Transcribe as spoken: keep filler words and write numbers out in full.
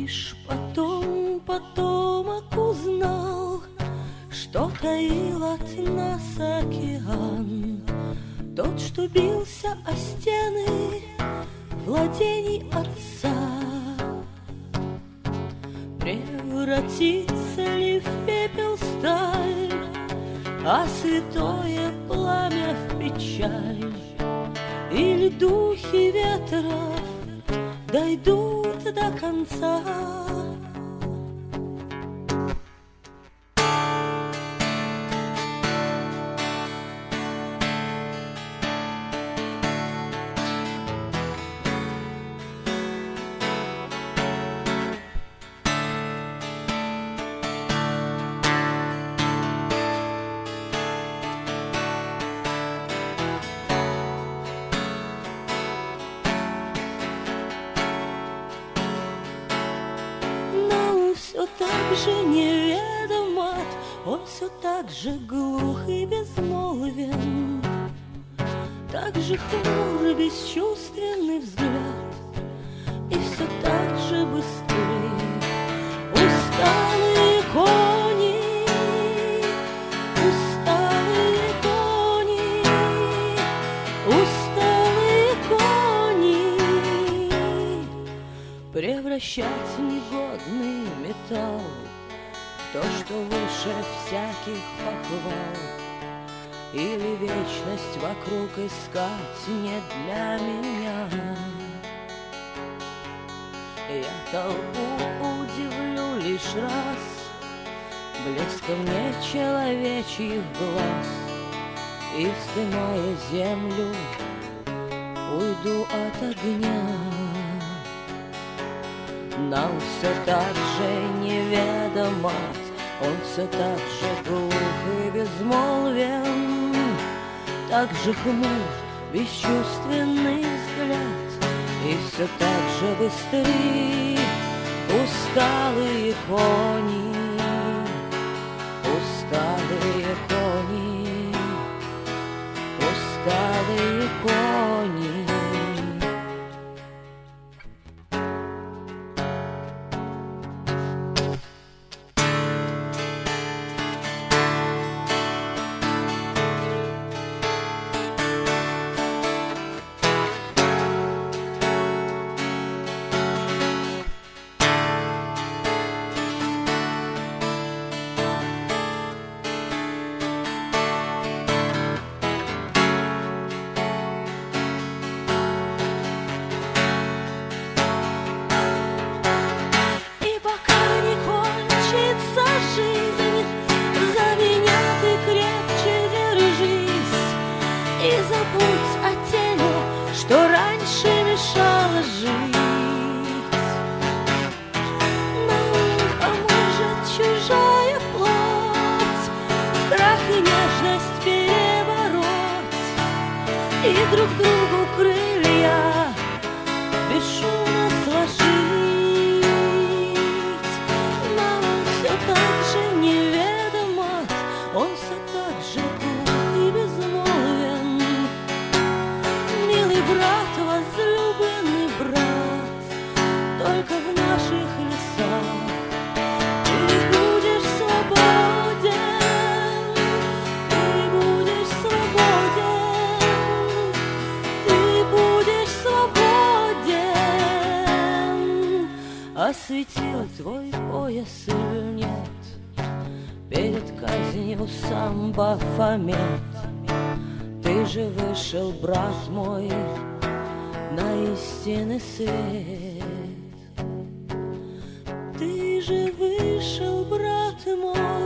Лишь потом потомок узнал, что таил от нас океан, тот, что бился о стены владений отца. Превратится ли в пепел сталь, а святое пламя в печаль, или духи ветров дойдут до конца? Все так же неведомат, он все так же глух и безмолвен, так же хмур и бесчувственный взгляд, и все так же быстры усталые кони, усталые кони, усталые кони, превращать негодный металл в то, что выше всяких похвал, или вечность вокруг искать не для меня. Я толпу удивлю лишь раз блеском нечеловечьих глаз, и, вздымая землю, уйду от огня. Нам все так же неведомо, он все так же глух и безмолвен, так же хмур, бесчувственный взгляд, и все так же быстры усталые кони, усталые кони, усталые кони. И забудь о теле, что раньше мешало жить. Нам поможет чужая плоть, страх и нежность перебороть, и друг другу крылья бесшумно сложить. Нам все так же неведомо, он все так же глух и безмолвен. Милый брат, возлюбленный брат, только в наших лесах ты будешь свободен, ты будешь свободен, ты будешь свободен. Осветил твой пояс или нет? Перед казнью сам Бафомет. Ты же вышел, брат мой, на истинный свет. Ты же вышел, брат мой,